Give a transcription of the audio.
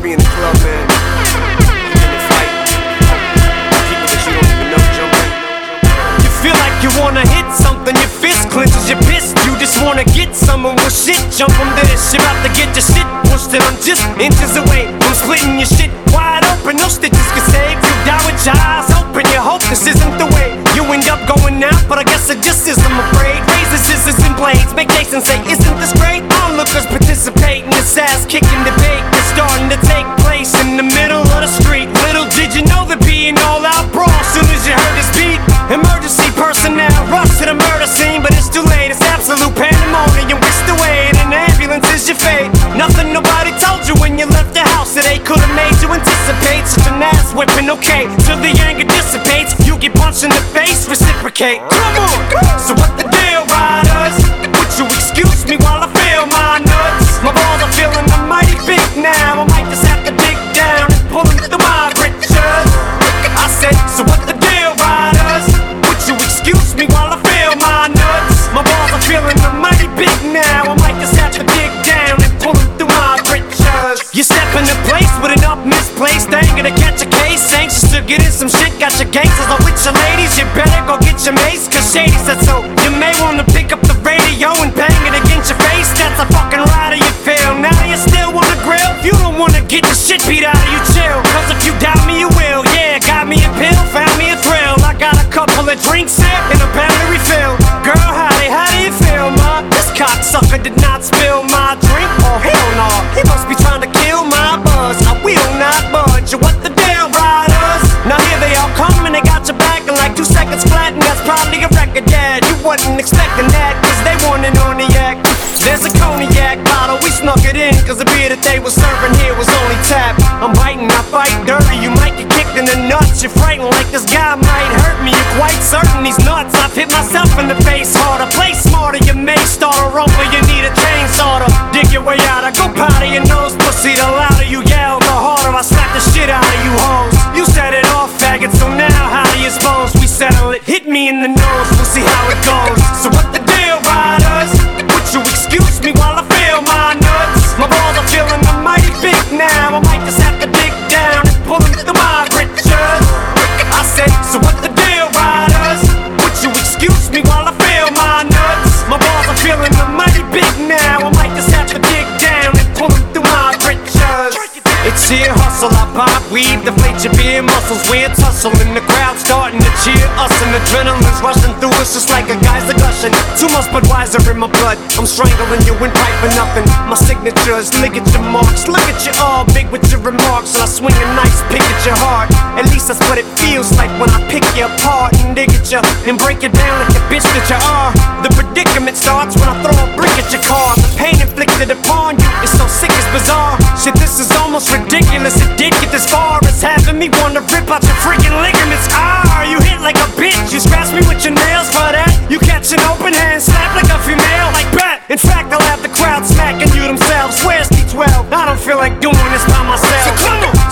be in the club, man. In the fight, people that you don't even know jumping. You feel like you wanna hit something, your fist clenches, you're pissed. You just wanna get someone, well shit, jump on this. You're about to get your shit pushed and I'm just inches away from splitting your shit wide open. No stitches can save you. Die with your eyes open, you hope this isn't the way you end up going out, but I guess it just is, I'm afraid. Razor, scissors, and blades make Jason say, isn't this great? Onlookers participate in this ass-kicking debate that's starting to take place in the middle of the street. Little did you know there'd be an all-out brawl soon as you heard this beat. Emergency personnel rush to the murder scene, but it's too late, it's absolute pandemonium. Whisked away in an ambulance is your fate. Nothing nobody told you when you left the house that they could've made you anticipate such an ass whipping, okay, till the anger dissipates. You get punched in the face, reciprocate. Come on! So what the deal, riders? Would you excuse me while I feel my nuts? My balls are feeling mighty big now. I might just have to dig down and pull them through my britches. I said, so what the deal, riders? Would you excuse me while I feel my nuts? My balls are feeling mighty big now. I might just have to dig down and pull them through my britches. You step into place with an up misplaced anger to catch a case. Anxious to get in some shit, got your gangsters all with your ladies. You better go get your mace, cause Shady said so. You may wanna pick up the radio and bang it against your face. That's a fucking rider you feel. Now you still wanna grill? You don't wanna get the shit beat out of you, chill. Cause if you doubt me, you will. Yeah, got me a pill, found me a thrill. I got a couple of drinks here and a pound to refill. Girl, how do you feel, ma? This cocksucker did not spill my drink. Oh, hell no, he must be trying to kill my buzz. I will not budge. What the deal, riders? Now here they all come and they got your back in like 2 seconds flat, and that's probably a record, yeah. You wasn't expecting that, cause they wanted on the act. There's a cognac bottle, we snuck it in, cause the beer that they were serving here was only tap. I'm biting, I fight dirty, you might get kicked in the nuts. You're frightened like this guy might hurt me, you're quite certain he's nuts. I've hit myself in the face harder, play smarter, you may start a rumble, you need a chainsaw to dig your way out. I go powder your nose, pussy, the louder you yell, the harder I slap the shit out of you hoes. You set it off, faggot, so now how do you suppose we settle it? Hit me in the nose, we'll see how it goes. So what the deal, riders? Would you excuse me while I feel my nuts? My balls are feeling mighty big now. I might just have to dig down and pull them through my britches. I said, so what the deal, riders? Would you excuse me while I feel my nuts? My balls are feeling mighty big now. I might just have to dig down and pull them through my britches. It's sheer hustle, I pop weed, deflate your beer muscles. We're tussling, the crowd starting to cheer us, and adrenaline's rushing through us just like a geyser gushing. Too much Budweiser in my blood, I'm strangling you in pipe for nothing. My signatures, lick at your marks, look at you all big with your remarks, and I swing a nice pick at your heart. At least that's what it feels like when I pick you apart and dig at you and break it down like the bitch that you are. The predicament starts when I throw a brick at your car. The pain inflicted upon you is so sick, it's bizarre. Shit, this is almost ridiculous. It did get this far, it's having me wanna rip out your freaking ligaments. Ah, you hit like a bitch, you scratch me with your nails. For that, you catch an open hand, slap like a female, like bat. In fact, I'll have the crowd smacking you themselves. Where's D12? I don't feel like doing this by myself. So come on.